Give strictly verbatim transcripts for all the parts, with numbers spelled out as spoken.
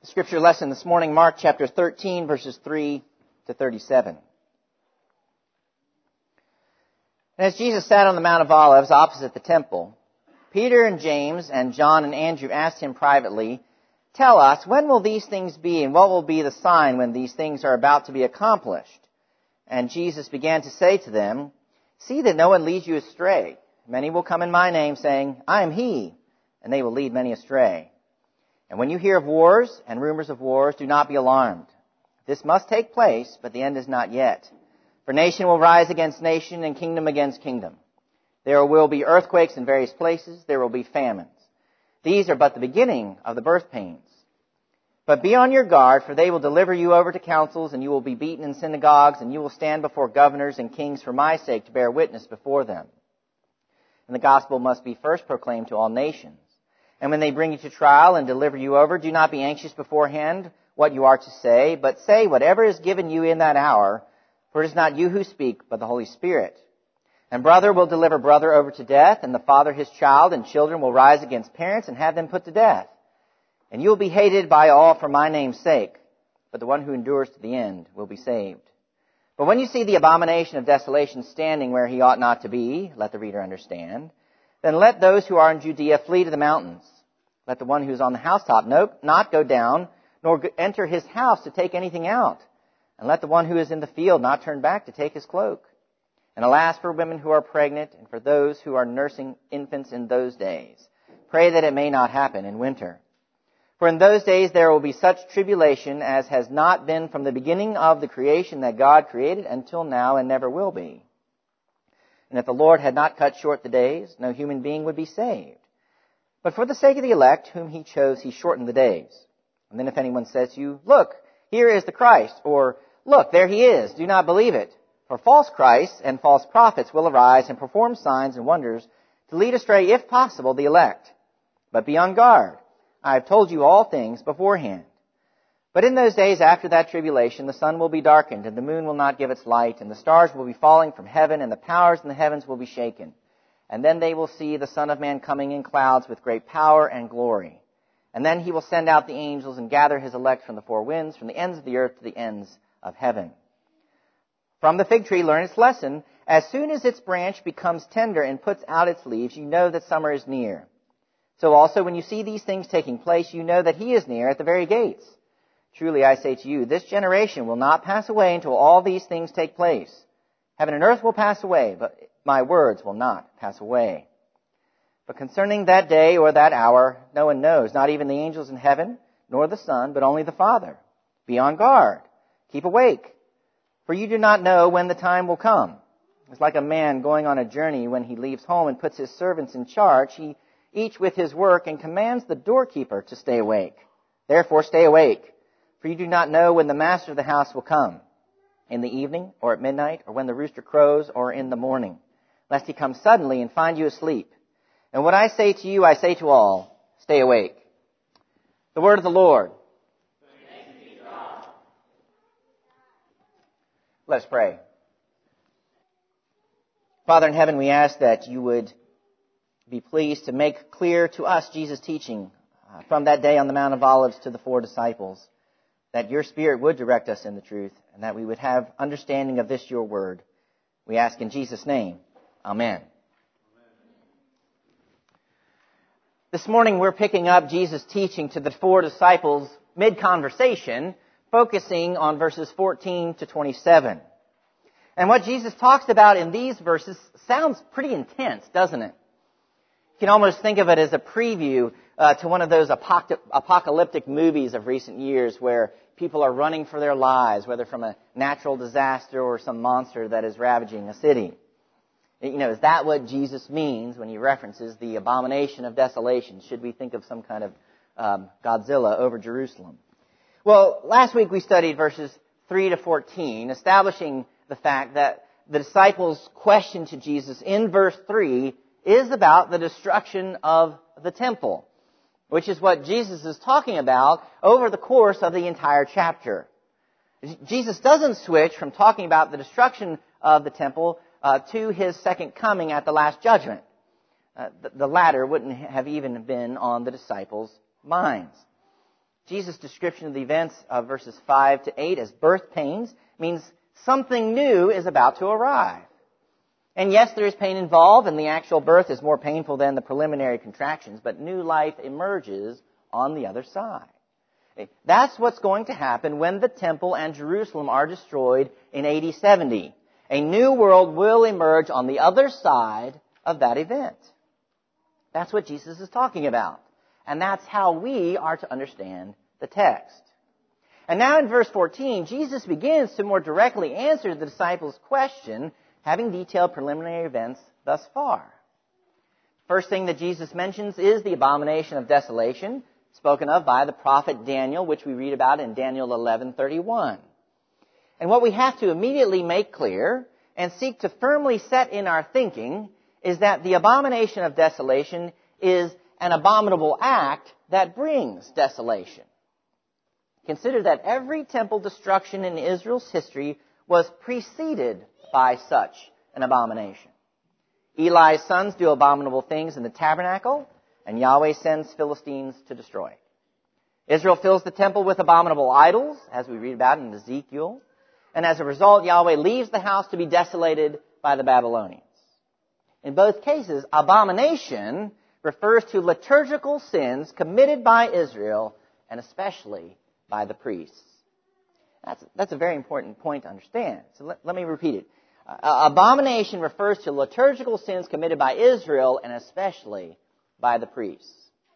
Scripture lesson this morning, Mark chapter thirteen, verses three to thirty-seven. And as Jesus sat on the Mount of Olives opposite the temple, Peter and James and John and Andrew asked him privately, "Tell us, when will these things be, and what will be the sign when these things are about to be accomplished?" And Jesus began to say to them, "See that no one leads you astray. Many will come in my name, saying, 'I am he,' and they will lead many astray. And when you hear of wars and rumors of wars, do not be alarmed. This must take place, but the end is not yet. For nation will rise against nation and kingdom against kingdom. There will be earthquakes in various places. There will be famines. These are but the beginning of the birth pains. But be on your guard, for they will deliver you over to councils, and you will be beaten in synagogues, and you will stand before governors and kings for my sake to bear witness before them. And the gospel must be first proclaimed to all nations. And when they bring you to trial and deliver you over, do not be anxious beforehand what you are to say, but say whatever is given you in that hour, for it is not you who speak, but the Holy Spirit. And brother will deliver brother over to death, and the father his child, and children will rise against parents and have them put to death. And you will be hated by all for my name's sake, but the one who endures to the end will be saved. But when you see the abomination of desolation standing where he ought not to be, let the reader understand, then let those who are in Judea flee to the mountains. Let the one who is on the housetop not go down, nor enter his house to take anything out. And let the one who is in the field not turn back to take his cloak. And alas for women who are pregnant, and for those who are nursing infants in those days. Pray that it may not happen in winter. For in those days there will be such tribulation as has not been from the beginning of the creation that God created until now and never will be. And if the Lord had not cut short the days, no human being would be saved. But for the sake of the elect, whom he chose, he shortened the days. And then if anyone says to you, 'Look, here is the Christ,' or 'Look, there he is,' do not believe it. For false Christs and false prophets will arise and perform signs and wonders to lead astray, if possible, the elect. But be on guard. I have told you all things beforehand. But in those days after that tribulation, the sun will be darkened, and the moon will not give its light, and the stars will be falling from heaven, and the powers in the heavens will be shaken. And then they will see the Son of Man coming in clouds with great power and glory. And then he will send out the angels and gather his elect from the four winds, from the ends of the earth to the ends of heaven. From the fig tree learn its lesson. As soon as its branch becomes tender and puts out its leaves, you know that summer is near. So also when you see these things taking place, you know that he is near at the very gates. Truly I say to you, this generation will not pass away until all these things take place. Heaven and earth will pass away, but my words will not pass away. But concerning that day or that hour, no one knows, not even the angels in heaven, nor the Son, but only the Father. Be on guard. Keep awake. For you do not know when the time will come. It's like a man going on a journey when he leaves home and puts his servants in charge, he each with his work, and commands the doorkeeper to stay awake. Therefore stay awake. For you do not know when the master of the house will come, in the evening, or at midnight, or when the rooster crows, or in the morning, lest he come suddenly and find you asleep. And what I say to you, I say to all, stay awake. The word of the Lord. Thanks be to God. Let us pray. Father in heaven, we ask that you would be pleased to make clear to us Jesus' teaching uh, from that day on the Mount of Olives to the four disciples, that your Spirit would direct us in the truth, and that we would have understanding of this, your word. We ask in Jesus' name. Amen. Amen. This morning we're picking up Jesus' teaching to the four disciples mid-conversation, focusing on verses fourteen to twenty-seven. And what Jesus talks about in these verses sounds pretty intense, doesn't it? You can almost think of it as a preview uh, to one of those apoc- apocalyptic movies of recent years where people are running for their lives, whether from a natural disaster or some monster that is ravaging a city. You know, is that what Jesus means when he references the abomination of desolation? Should we think of some kind of um, Godzilla over Jerusalem? Well, last week we studied verses three to fourteen, establishing the fact that the disciples' question to Jesus in verse three is about the destruction of the temple, which is what Jesus is talking about over the course of the entire chapter. Jesus doesn't switch from talking about the destruction of the temple uh, to his second coming at the last judgment. Uh, the, the latter wouldn't have even been on the disciples' minds. Jesus' description of the events of verses five to eight as birth pains means something new is about to arrive. And yes, there is pain involved, and the actual birth is more painful than the preliminary contractions, but new life emerges on the other side. That's what's going to happen when the temple and Jerusalem are destroyed in A D seventy. A new world will emerge on the other side of that event. That's what Jesus is talking about. And that's how we are to understand the text. And now in verse fourteen, Jesus begins to more directly answer the disciples' question, having detailed preliminary events thus far. First thing that Jesus mentions is the abomination of desolation, spoken of by the prophet Daniel, which we read about in Daniel eleven thirty-one. And what we have to immediately make clear and seek to firmly set in our thinking is that the abomination of desolation is an abominable act that brings desolation. Consider that every temple destruction in Israel's history was preceded by such an abomination. Eli's sons do abominable things in the tabernacle, and Yahweh sends Philistines to destroy it. Israel fills the temple with abominable idols, as we read about in Ezekiel, and as a result, Yahweh leaves the house to be desolated by the Babylonians. In both cases, abomination refers to liturgical sins committed by Israel, and especially by the priests. That's, that's a very important point to understand. So let, let me repeat it. Uh, abomination refers to liturgical sins committed by Israel, and especially by the priests.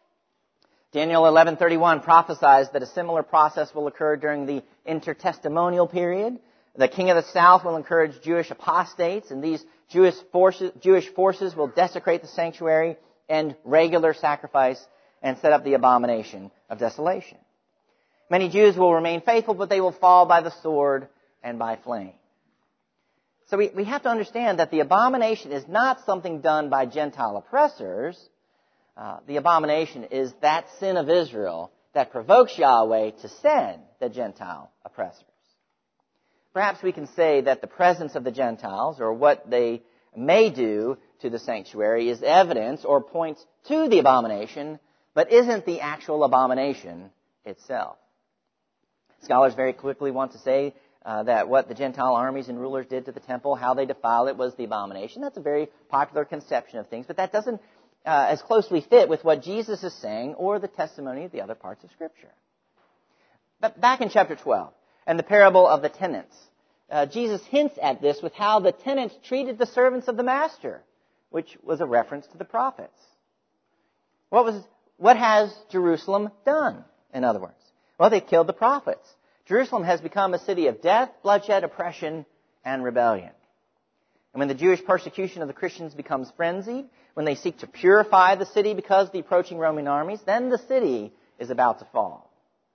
Daniel eleven thirty-one prophesies that a similar process will occur during the intertestamental period. The king of the south will encourage Jewish apostates, and these Jewish forces, Jewish forces will desecrate the sanctuary and regular sacrifice and set up the abomination of desolation. Many Jews will remain faithful, but they will fall by the sword and by flame. So we, we have to understand that the abomination is not something done by Gentile oppressors. Uh, the abomination is that sin of Israel that provokes Yahweh to send the Gentile oppressors. Perhaps we can say that the presence of the Gentiles, or what they may do to the sanctuary, is evidence or points to the abomination, but isn't the actual abomination itself. Scholars very quickly want to say uh, that what the Gentile armies and rulers did to the temple, how they defiled it, was the abomination. That's a very popular conception of things, but that doesn't uh, as closely fit with what Jesus is saying or the testimony of the other parts of Scripture. But back in chapter twelve, and the parable of the tenants, uh, Jesus hints at this with how the tenants treated the servants of the master, which was a reference to the prophets. What was, what has Jerusalem done, in other words? Well, they killed the prophets. Jerusalem has become a city of death, bloodshed, oppression, and rebellion. And when the Jewish persecution of the Christians becomes frenzied, when they seek to purify the city because of the approaching Roman armies, then the city is about to fall.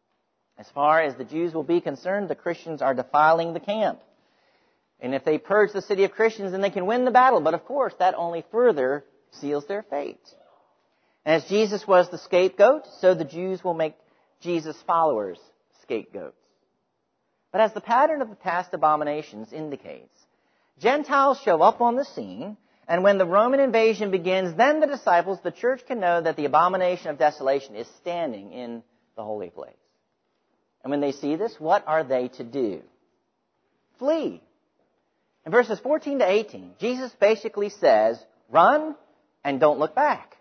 As far as the Jews will be concerned, the Christians are defiling the camp. And if they purge the city of Christians, then they can win the battle. But of course, that only further seals their fate. And as Jesus was the scapegoat, so the Jews will make Jesus' followers scapegoats. But as the pattern of the past abominations indicates, Gentiles show up on the scene, and when the Roman invasion begins, then the disciples, the church, can know that the abomination of desolation is standing in the holy place. And when they see this, what are they to do? Flee. In verses fourteen to eighteen, Jesus basically says, run and don't look back.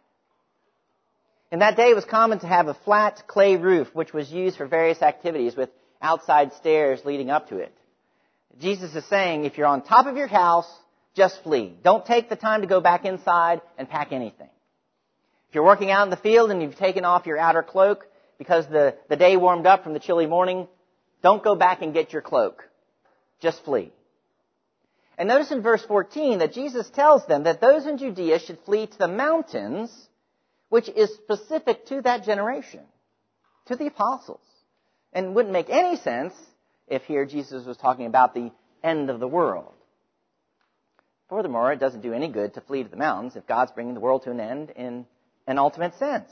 In that day, it was common to have a flat clay roof, which was used for various activities with outside stairs leading up to it. Jesus is saying, if you're on top of your house, just flee. Don't take the time to go back inside and pack anything. If you're working out in the field and you've taken off your outer cloak because the, the day warmed up from the chilly morning, don't go back and get your cloak. Just flee. And notice in verse fourteen that Jesus tells them that those in Judea should flee to the mountains, which is specific to that generation, to the apostles. And wouldn't make any sense if here Jesus was talking about the end of the world. Furthermore, it doesn't do any good to flee to the mountains if God's bringing the world to an end in an ultimate sense.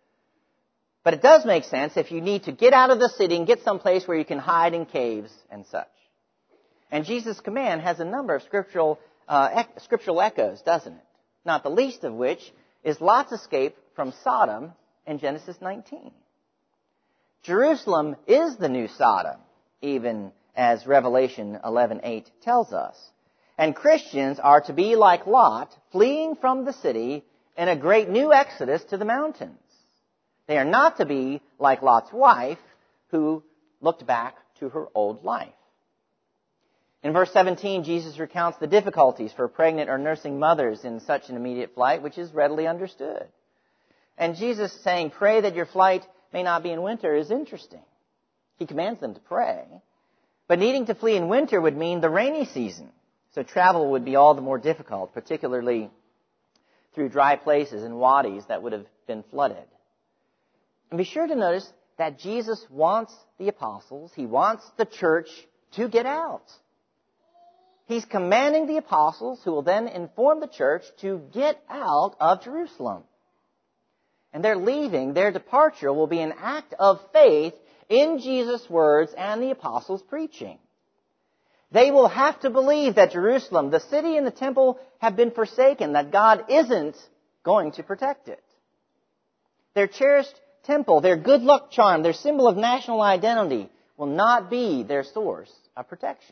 But it does make sense if you need to get out of the city and get someplace where you can hide in caves and such. And Jesus' command has a number of scriptural, uh, scriptural echoes, doesn't it? Not the least of which is Lot's escape from Sodom in Genesis nineteen. Jerusalem is the new Sodom, even as Revelation eleven eight tells us. And Christians are to be like Lot, fleeing from the city in a great new exodus to the mountains. They are not to be like Lot's wife, who looked back to her old life. In verse seventeen, Jesus recounts the difficulties for pregnant or nursing mothers in such an immediate flight, which is readily understood. And Jesus saying, pray that your flight may not be in winter, is interesting. He commands them to pray. But needing to flee in winter would mean the rainy season. So travel would be all the more difficult, particularly through dry places and wadis that would have been flooded. And be sure to notice that Jesus wants the apostles, he wants the church to get out. He's commanding the apostles, who will then inform the church, to get out of Jerusalem. And their leaving, their departure, will be an act of faith in Jesus' words and the apostles' preaching. They will have to believe that Jerusalem, the city and the temple, have been forsaken, that God isn't going to protect it. Their cherished temple, their good luck charm, their symbol of national identity, will not be their source of protection.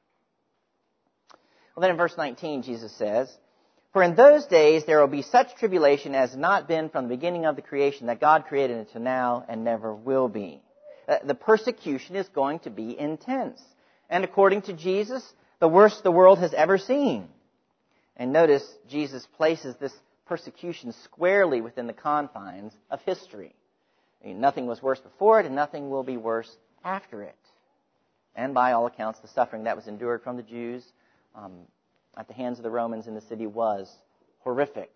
Well, then in verse nineteen, Jesus says, for in those days there will be such tribulation as has not been from the beginning of the creation that God created until now and never will be. Uh, the persecution is going to be intense. And according to Jesus, the worst the world has ever seen. And notice, Jesus places this persecution squarely within the confines of history. I mean, nothing was worse before it, and nothing will be worse after it. And by all accounts, the suffering that was endured from the Jews um, at the hands of the Romans in the city was horrific.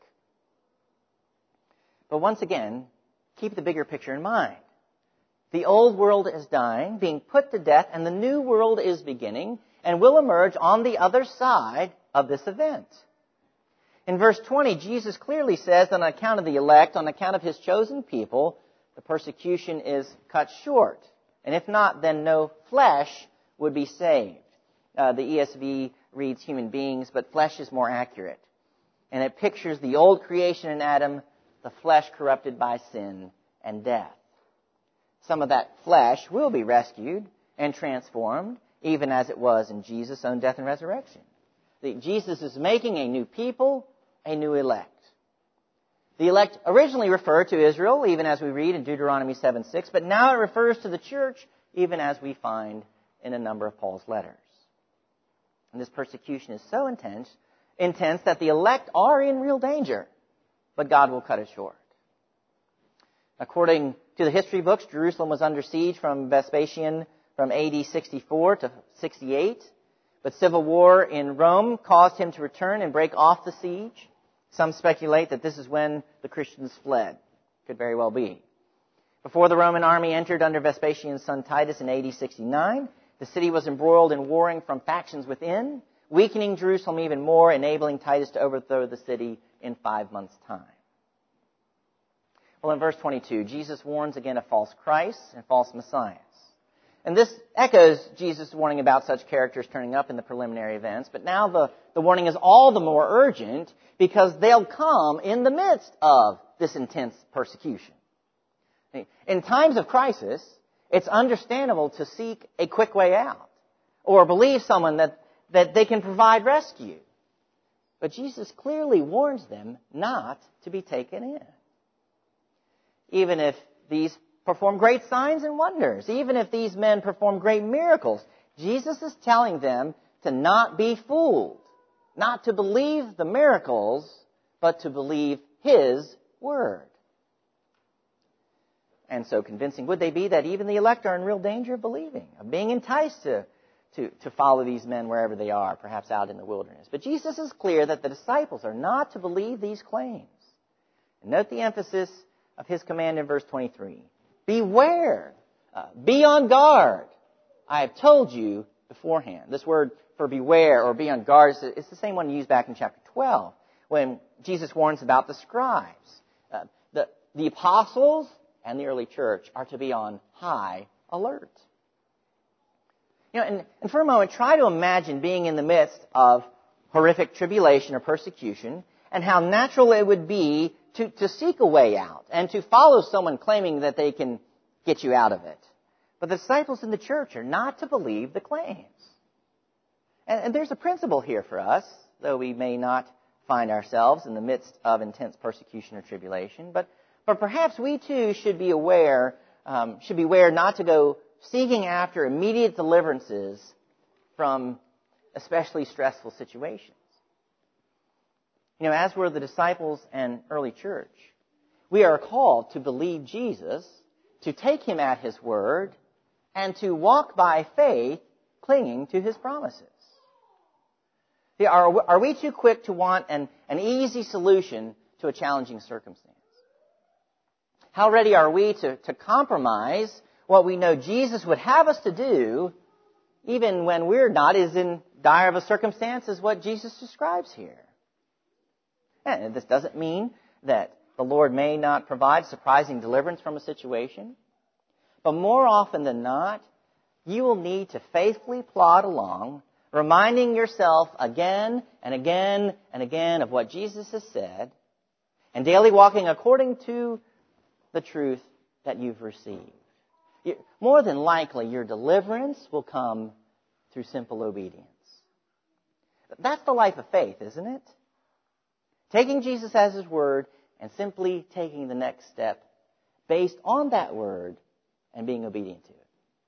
But once again, keep the bigger picture in mind. The old world is dying, being put to death, and the new world is beginning and will emerge on the other side of this event. In verse twenty, Jesus clearly says that on account of the elect, on account of his chosen people, the persecution is cut short. And if not, then no flesh would be saved. Uh, the E S V reads human beings, but flesh is more accurate. And it pictures the old creation in Adam, the flesh corrupted by sin and death. Some of that flesh will be rescued and transformed, even as it was in Jesus' own death and resurrection. The, Jesus is making a new people, a new elect. The elect originally referred to Israel, even as we read in Deuteronomy seven six, but now it refers to the church, even as we find in a number of Paul's letters. And this persecution is so intense, intense that the elect are in real danger, but God will cut it short. According to the history books, Jerusalem was under siege from Vespasian from A D sixty-four to sixty-eight. But civil war in Rome caused him to return and break off the siege. Some speculate that this is when the Christians fled. Could very well be. Before the Roman army entered under Vespasian's son Titus in A D sixty-nine, the city was embroiled in warring from factions within, weakening Jerusalem even more, enabling Titus to overthrow the city in five months' time. Well, in verse twenty-two, Jesus warns again of false Christs and false messiahs. And this echoes Jesus' warning about such characters turning up in the preliminary events. But now the, the warning is all the more urgent because they'll come in the midst of this intense persecution. In times of crisis, it's understandable to seek a quick way out or believe someone that, that they can provide rescue. But Jesus clearly warns them not to be taken in. Even if these perform great signs and wonders, even if these men perform great miracles, Jesus is telling them to not be fooled, not to believe the miracles, but to believe His word. And so convincing would they be that even the elect are in real danger of believing, of being enticed to, to, to follow these men wherever they are, perhaps out in the wilderness. But Jesus is clear that the disciples are not to believe these claims. And note the emphasis of His command in verse twenty-three. Beware. Uh, be on guard. I have told you beforehand. This word for beware or be on guard is the same one used back in chapter twelve when Jesus warns about the scribes. Uh, the, the apostles and the early church are to be on high alert. You know, and, and for a moment, try to imagine being in the midst of horrific tribulation or persecution and how natural it would be to, to seek a way out and to follow someone claiming that they can get you out of it. But the disciples in the church are not to believe the claims. And, and there's a principle here for us, though we may not find ourselves in the midst of intense persecution or tribulation. But, but perhaps we too should be aware, um, should be aware not to go seeking after immediate deliverances from especially stressful situations. You know, as were the disciples and early church, we are called to believe Jesus, to take him at his word, and to walk by faith, clinging to his promises. Are, are we too quick to want an, an easy solution to a challenging circumstance? How ready are we to, to compromise what we know Jesus would have us to do, even when we're not as in dire of a circumstance as what Jesus describes here? And this doesn't mean that the Lord may not provide surprising deliverance from a situation, but more often than not, you will need to faithfully plod along, reminding yourself again and again and again of what Jesus has said, and daily walking according to the truth that you've received. More than likely, your deliverance will come through simple obedience. That's the life of faith, isn't it? Taking Jesus as his word and simply taking the next step based on that word and being obedient to it.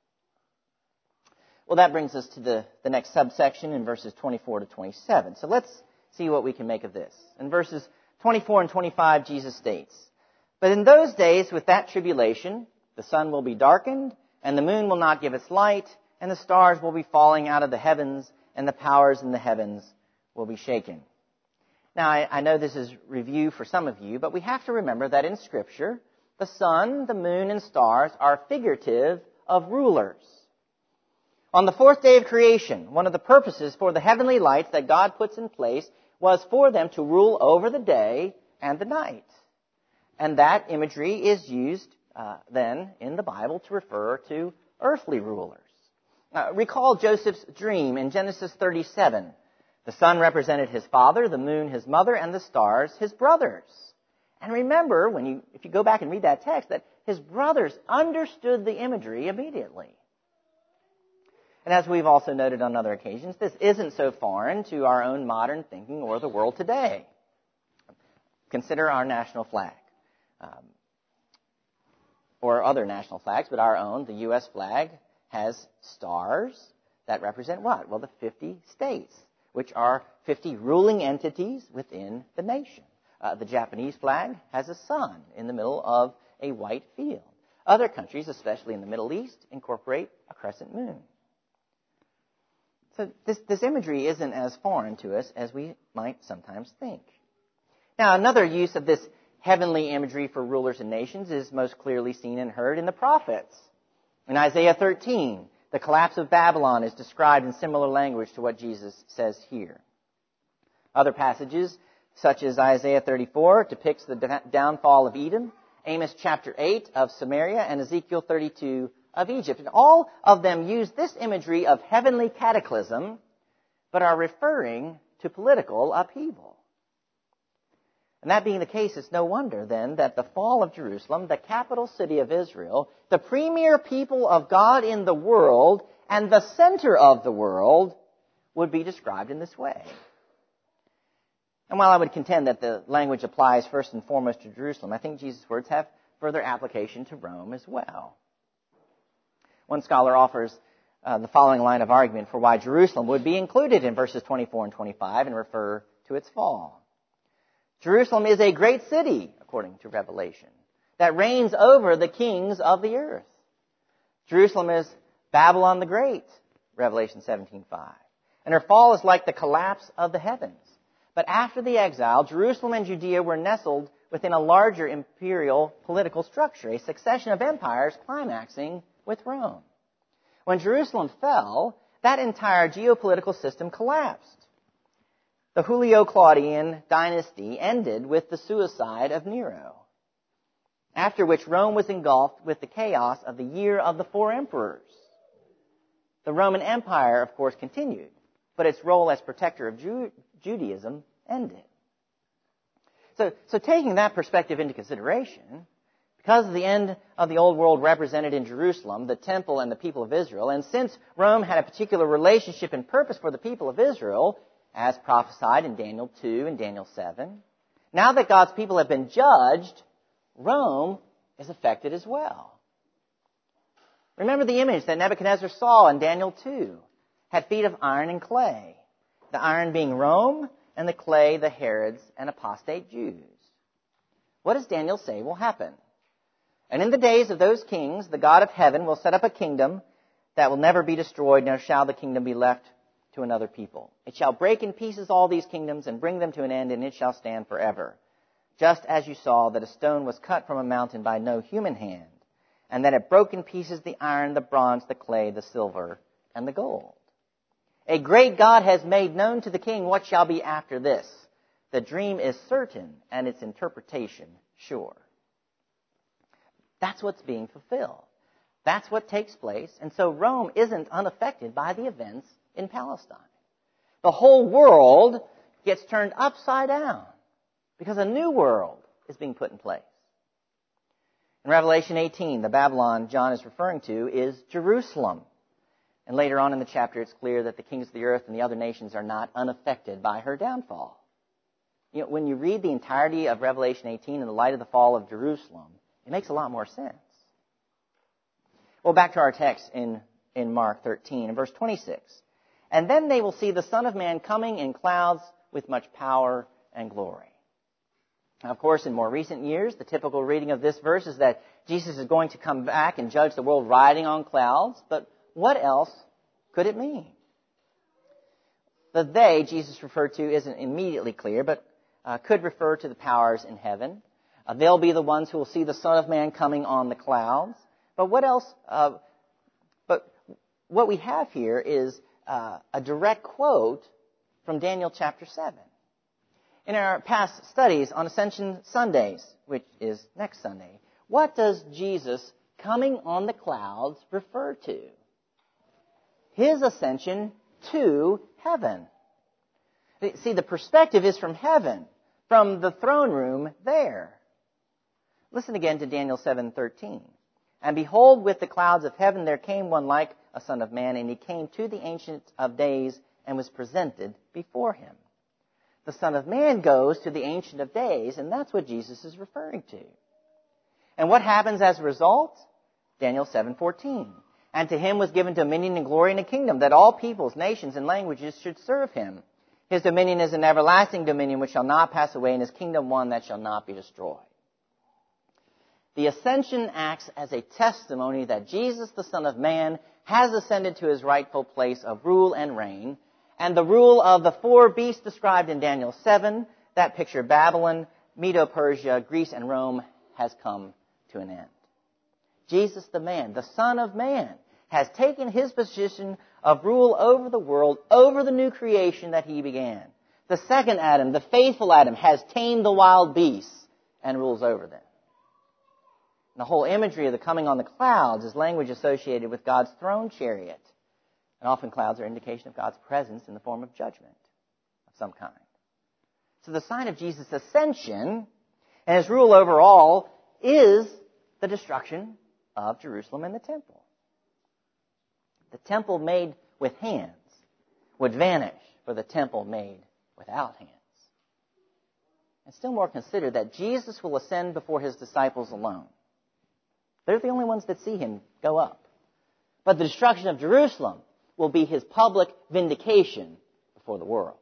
Well, that brings us to the, the next subsection in verses twenty-four to twenty-seven. So let's see what we can make of this. In verses twenty-four and twenty-five, Jesus states, "But in those days with that tribulation, the sun will be darkened, and the moon will not give its light, and the stars will be falling out of the heavens, and the powers in the heavens will be shaken." Now, I, I know this is review for some of you, but we have to remember that in Scripture, the sun, the moon, and stars are figurative of rulers. On the fourth day of creation, one of the purposes for the heavenly lights that God puts in place was for them to rule over the day and the night. And that imagery is used uh, then in the Bible to refer to earthly rulers. Uh, recall Joseph's dream in Genesis thirty-seven. The sun represented his father, the moon his mother, and the stars his brothers. And remember, when you, if you go back and read that text, that his brothers understood the imagery immediately. And as we've also noted on other occasions, this isn't so foreign to our own modern thinking or the world today. Consider our national flag. Um, or other national flags, but our own, the U S flag, has stars that represent what? Well, the fifty states, which are fifty ruling entities within the nation. Uh, the Japanese flag has a sun in the middle of a white field. Other countries, especially in the Middle East, incorporate a crescent moon. So this, this imagery isn't as foreign to us as we might sometimes think. Now, another use of this heavenly imagery for rulers and nations is most clearly seen and heard in the prophets. In Isaiah thirteen, the collapse of Babylon is described in similar language to what Jesus says here. Other passages, such as Isaiah thirty-four, depicts the downfall of Edom, Amos chapter eight of Samaria, and Ezekiel thirty-two of Egypt. And all of them use this imagery of heavenly cataclysm, but are referring to political upheaval. And that being the case, it's no wonder then that the fall of Jerusalem, the capital city of Israel, the premier people of God in the world, and the center of the world, would be described in this way. And while I would contend that the language applies first and foremost to Jerusalem, I think Jesus' words have further application to Rome as well. One scholar offers uh, the following line of argument for why Jerusalem would be included in verses twenty-four and twenty-five and refer to its fall. Jerusalem is a great city, according to Revelation, that reigns over the kings of the earth. Jerusalem is Babylon the Great, Revelation seventeen five. And her fall is like the collapse of the heavens. But after the exile, Jerusalem and Judea were nestled within a larger imperial political structure, a succession of empires climaxing with Rome. When Jerusalem fell, that entire geopolitical system collapsed. The Julio-Claudian dynasty ended with the suicide of Nero, after which Rome was engulfed with the chaos of the year of the four emperors. The Roman Empire, of course, continued, but its role as protector of Ju- Judaism ended. So, so taking that perspective into consideration, Because of the end of the old world represented in Jerusalem, the temple and the people of Israel, and since Rome had a particular relationship and purpose for the people of Israel, as prophesied in Daniel two and Daniel seven, now that God's people have been judged, Rome is affected as well. Remember the image that Nebuchadnezzar saw in Daniel two, had feet of iron and clay, the iron being Rome and the clay the Herods and apostate Jews. What does Daniel say will happen? And in the days of those kings, the God of heaven will set up a kingdom that will never be destroyed, nor shall the kingdom be left to another people. It shall break in pieces all these kingdoms and bring them to an end, and it shall stand forever. Just as you saw that a stone was cut from a mountain by no human hand, and that it broke in pieces the iron, the bronze, the clay, the silver, and the gold. A great God has made known to the king what shall be after this. The dream is certain, and its interpretation sure. That's what's being fulfilled. That's what takes place. And so Rome isn't unaffected by the events in Palestine. The whole world gets turned upside down because a new world is being put in place. In Revelation eighteen, the Babylon John is referring to is Jerusalem. And later on in the chapter, it's clear that the kings of the earth and the other nations are not unaffected by her downfall. You know, when you read the entirety of Revelation eighteen in the light of the fall of Jerusalem, it makes a lot more sense. Well, back to our text in, in Mark thirteen, in verse twenty-six. And then they will see the Son of Man coming in clouds with much power and glory. Now, of course, in more recent years, the typical reading of this verse is that Jesus is going to come back and judge the world riding on clouds. But what else could it mean? The they Jesus referred to isn't immediately clear, but uh, could refer to the powers in heaven. Uh, they'll be the ones who will see the Son of Man coming on the clouds. But what else? Uh, but what we have here is uh, a direct quote from Daniel chapter seven. In our past studies on Ascension Sundays, which is next Sunday, what does Jesus coming on the clouds refer to? His ascension to heaven. See, the perspective is from heaven, from the throne room there. Listen again to Daniel seven thirteen. And behold, with the clouds of heaven there came one like a son of man, and he came to the Ancient of Days and was presented before him. The Son of Man goes to the Ancient of Days, and that's what Jesus is referring to. And what happens as a result? Daniel seven fourteen. And to him was given dominion and glory and a kingdom, that all peoples, nations, and languages should serve him. His dominion is an everlasting dominion which shall not pass away, and his kingdom one that shall not be destroyed. The ascension acts as a testimony that Jesus, the Son of Man, has ascended to his rightful place of rule and reign, and the rule of the four beasts described in Daniel seven, that picture Babylon, Medo-Persia, Greece, and Rome, has come to an end. Jesus the man, the Son of Man, has taken his position of rule over the world, over the new creation that he began. The second Adam, the faithful Adam, has tamed the wild beasts and rules over them. And the whole imagery of the coming on the clouds is language associated with God's throne chariot. And often clouds are indication of God's presence in the form of judgment of some kind. So the sign of Jesus' ascension and his rule over all is the destruction of Jerusalem and the temple. The temple made with hands would vanish for the temple made without hands. And still more, consider that Jesus will ascend before his disciples alone. They're the only ones that see him go up. But the destruction of Jerusalem will be his public vindication before the world.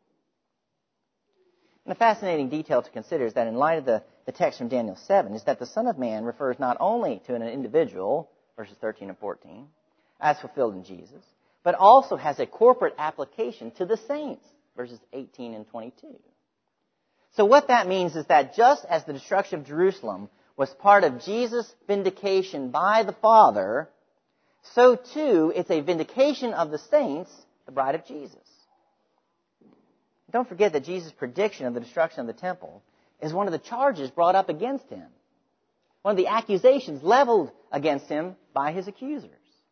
And a fascinating detail to consider is that in light of the, the text from Daniel seven is that the Son of Man refers not only to an individual, verses thirteen and fourteen, as fulfilled in Jesus, but also has a corporate application to the saints, verses eighteen and twenty-two. So what that means is that just as the destruction of Jerusalem was part of Jesus' vindication by the Father, so too it's a vindication of the saints, the bride of Jesus. Don't forget that Jesus' prediction of the destruction of the temple is one of the charges brought up against him. One of the accusations leveled against him by his accusers.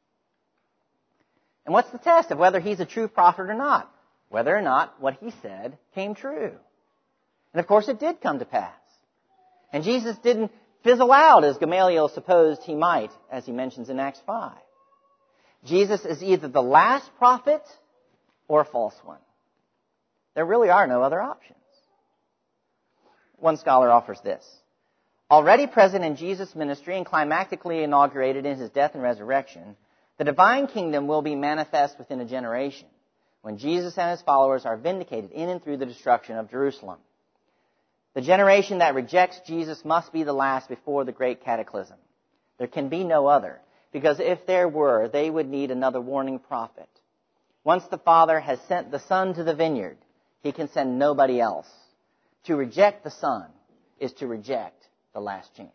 And what's the test of whether he's a true prophet or not? Whether or not what he said came true. And of course it did come to pass. And Jesus didn't fizzle out as Gamaliel supposed he might, as he mentions in Acts five. Jesus is either the last prophet or a false one. There really are no other options. One scholar offers this. Already present in Jesus' ministry and climactically inaugurated in his death and resurrection, the divine kingdom will be manifest within a generation when Jesus and his followers are vindicated in and through the destruction of Jerusalem. The generation that rejects Jesus must be the last before the great cataclysm. There can be no other, because if there were, they would need another warning prophet. Once the Father has sent the Son to the vineyard, he can send nobody else. To reject the Son is to reject the last chance.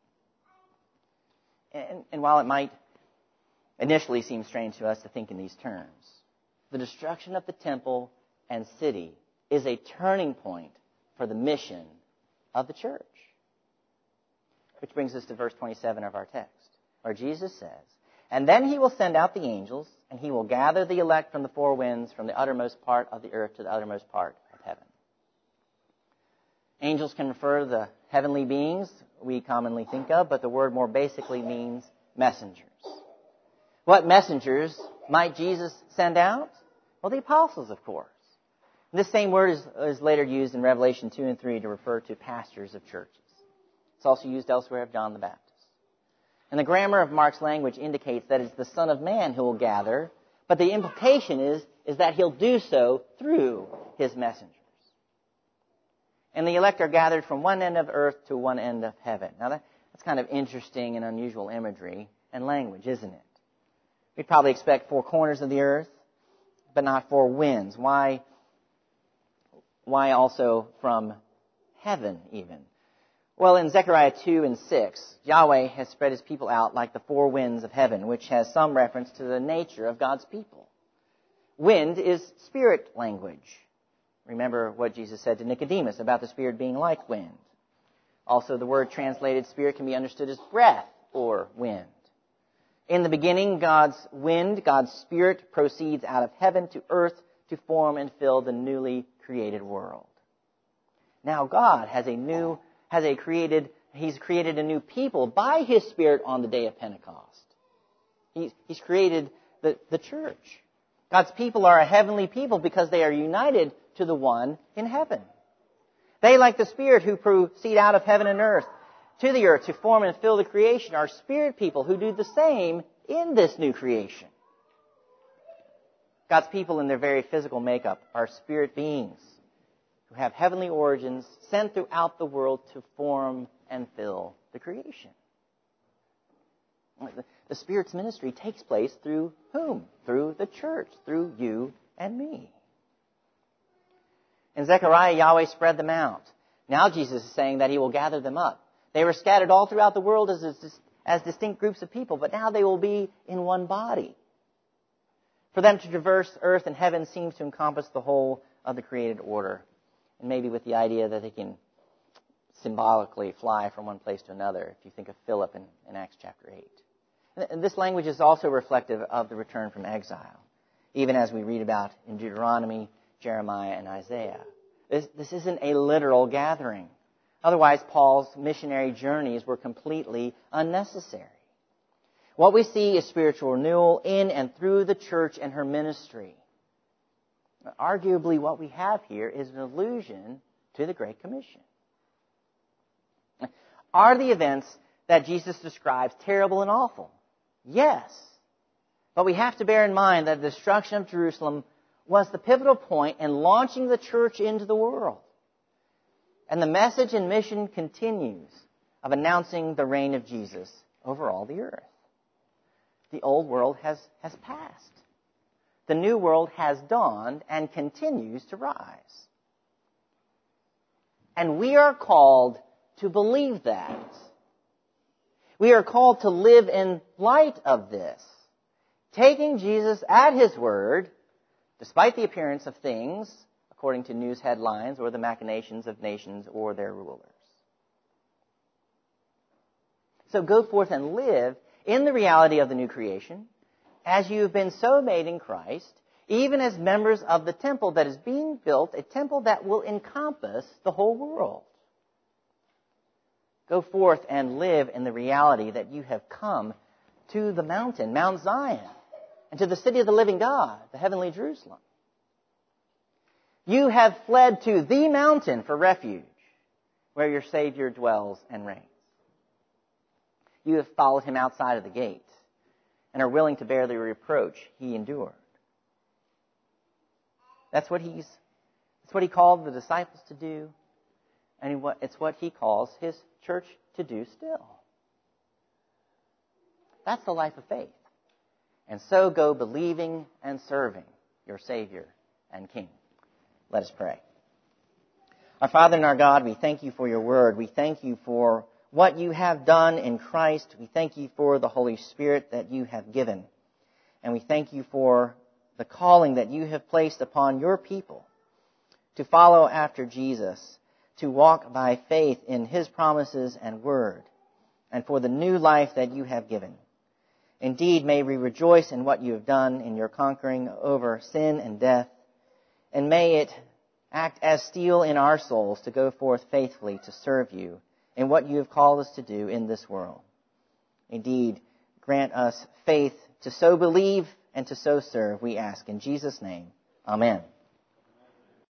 And, and while it might initially seem strange to us to think in these terms, the destruction of the temple and city is a turning point for the mission of the church. Which brings us to verse twenty-seven of our text, where Jesus says, "And then he will send out the angels, and he will gather the elect from the four winds, from the uttermost part of the earth to the uttermost part of heaven." Angels can refer to the heavenly beings we commonly think of, but the word more basically means messengers. What messengers might Jesus send out? Well, the apostles, of course. This same word is, is later used in Revelation two and three to refer to pastors of churches. It's also used elsewhere of John the Baptist. And the grammar of Mark's language indicates that it's the Son of Man who will gather, but the implication is, is that he'll do so through his messengers. And the elect are gathered from one end of earth to one end of heaven. Now, that, that's kind of interesting and unusual imagery and language, isn't it? We'd probably expect four corners of the earth, but not four winds. Why, why also from heaven, even? Well, in Zechariah two and six, Yahweh has spread his people out like the four winds of heaven, which has some reference to the nature of God's people. Wind is spirit language. Remember what Jesus said to Nicodemus about the Spirit being like wind. Also, the word translated Spirit can be understood as breath or wind. In the beginning, God's wind, God's Spirit, proceeds out of heaven to earth to form and fill the newly created world. Now, God has a new, has a created, He's created a new people by His Spirit on the day of Pentecost. He's, he's created the, the church. God's people are a heavenly people because they are united to the one in heaven. They, like the Spirit who proceed out of heaven and earth to the earth to form and fill the creation, are Spirit people who do the same in this new creation. God's people in their very physical makeup are Spirit beings who have heavenly origins sent throughout the world to form and fill the creation. The Spirit's ministry takes place through whom? Through the church, through you and me. In Zechariah, Yahweh spread them out. Now Jesus is saying that He will gather them up. They were scattered all throughout the world as, as distinct groups of people, but now they will be in one body. For them to traverse earth and heaven seems to encompass the whole of the created order, and maybe with the idea that they can symbolically fly from one place to another, if you think of Philip in, in Acts chapter eight. And this language is also reflective of the return from exile, even as we read about in Deuteronomy, Jeremiah, and Isaiah. This, this isn't a literal gathering. Otherwise, Paul's missionary journeys were completely unnecessary. What we see is spiritual renewal in and through the church and her ministry. Arguably, what we have here is an allusion to the Great Commission. Are the events that Jesus describes terrible and awful? Yes. But we have to bear in mind that the destruction of Jerusalem was the pivotal point in launching the church into the world. And the message and mission continues of announcing the reign of Jesus over all the earth. The old world has, has passed. The new world has dawned and continues to rise. And we are called to believe that. We are called to live in light of this, taking Jesus at His word, despite the appearance of things, according to news headlines or the machinations of nations or their rulers. So go forth and live in the reality of the new creation, as you have been so made in Christ, even as members of the temple that is being built, a temple that will encompass the whole world. Go forth and live in the reality that you have come to the mountain, Mount Zion, and to the city of the living God, the heavenly Jerusalem. You have fled to the mountain for refuge, where your Savior dwells and reigns. You have followed him outside of the gate and are willing to bear the reproach he endured. That's what he's, that's what he called the disciples to do, and it's what he calls his church to do still. That's the life of faith. And so go believing and serving your Savior and King. Let us pray. Our Father and our God, we thank you for your word. We thank you for what you have done in Christ. We thank you for the Holy Spirit that you have given. And we thank you for the calling that you have placed upon your people to follow after Jesus, to walk by faith in his promises and word, and for the new life that you have given. Indeed, may we rejoice in what you have done in your conquering over sin and death, and may it act as steel in our souls to go forth faithfully to serve you in what you have called us to do in this world. Indeed, grant us faith to so believe and to so serve, we ask in Jesus' name. Amen.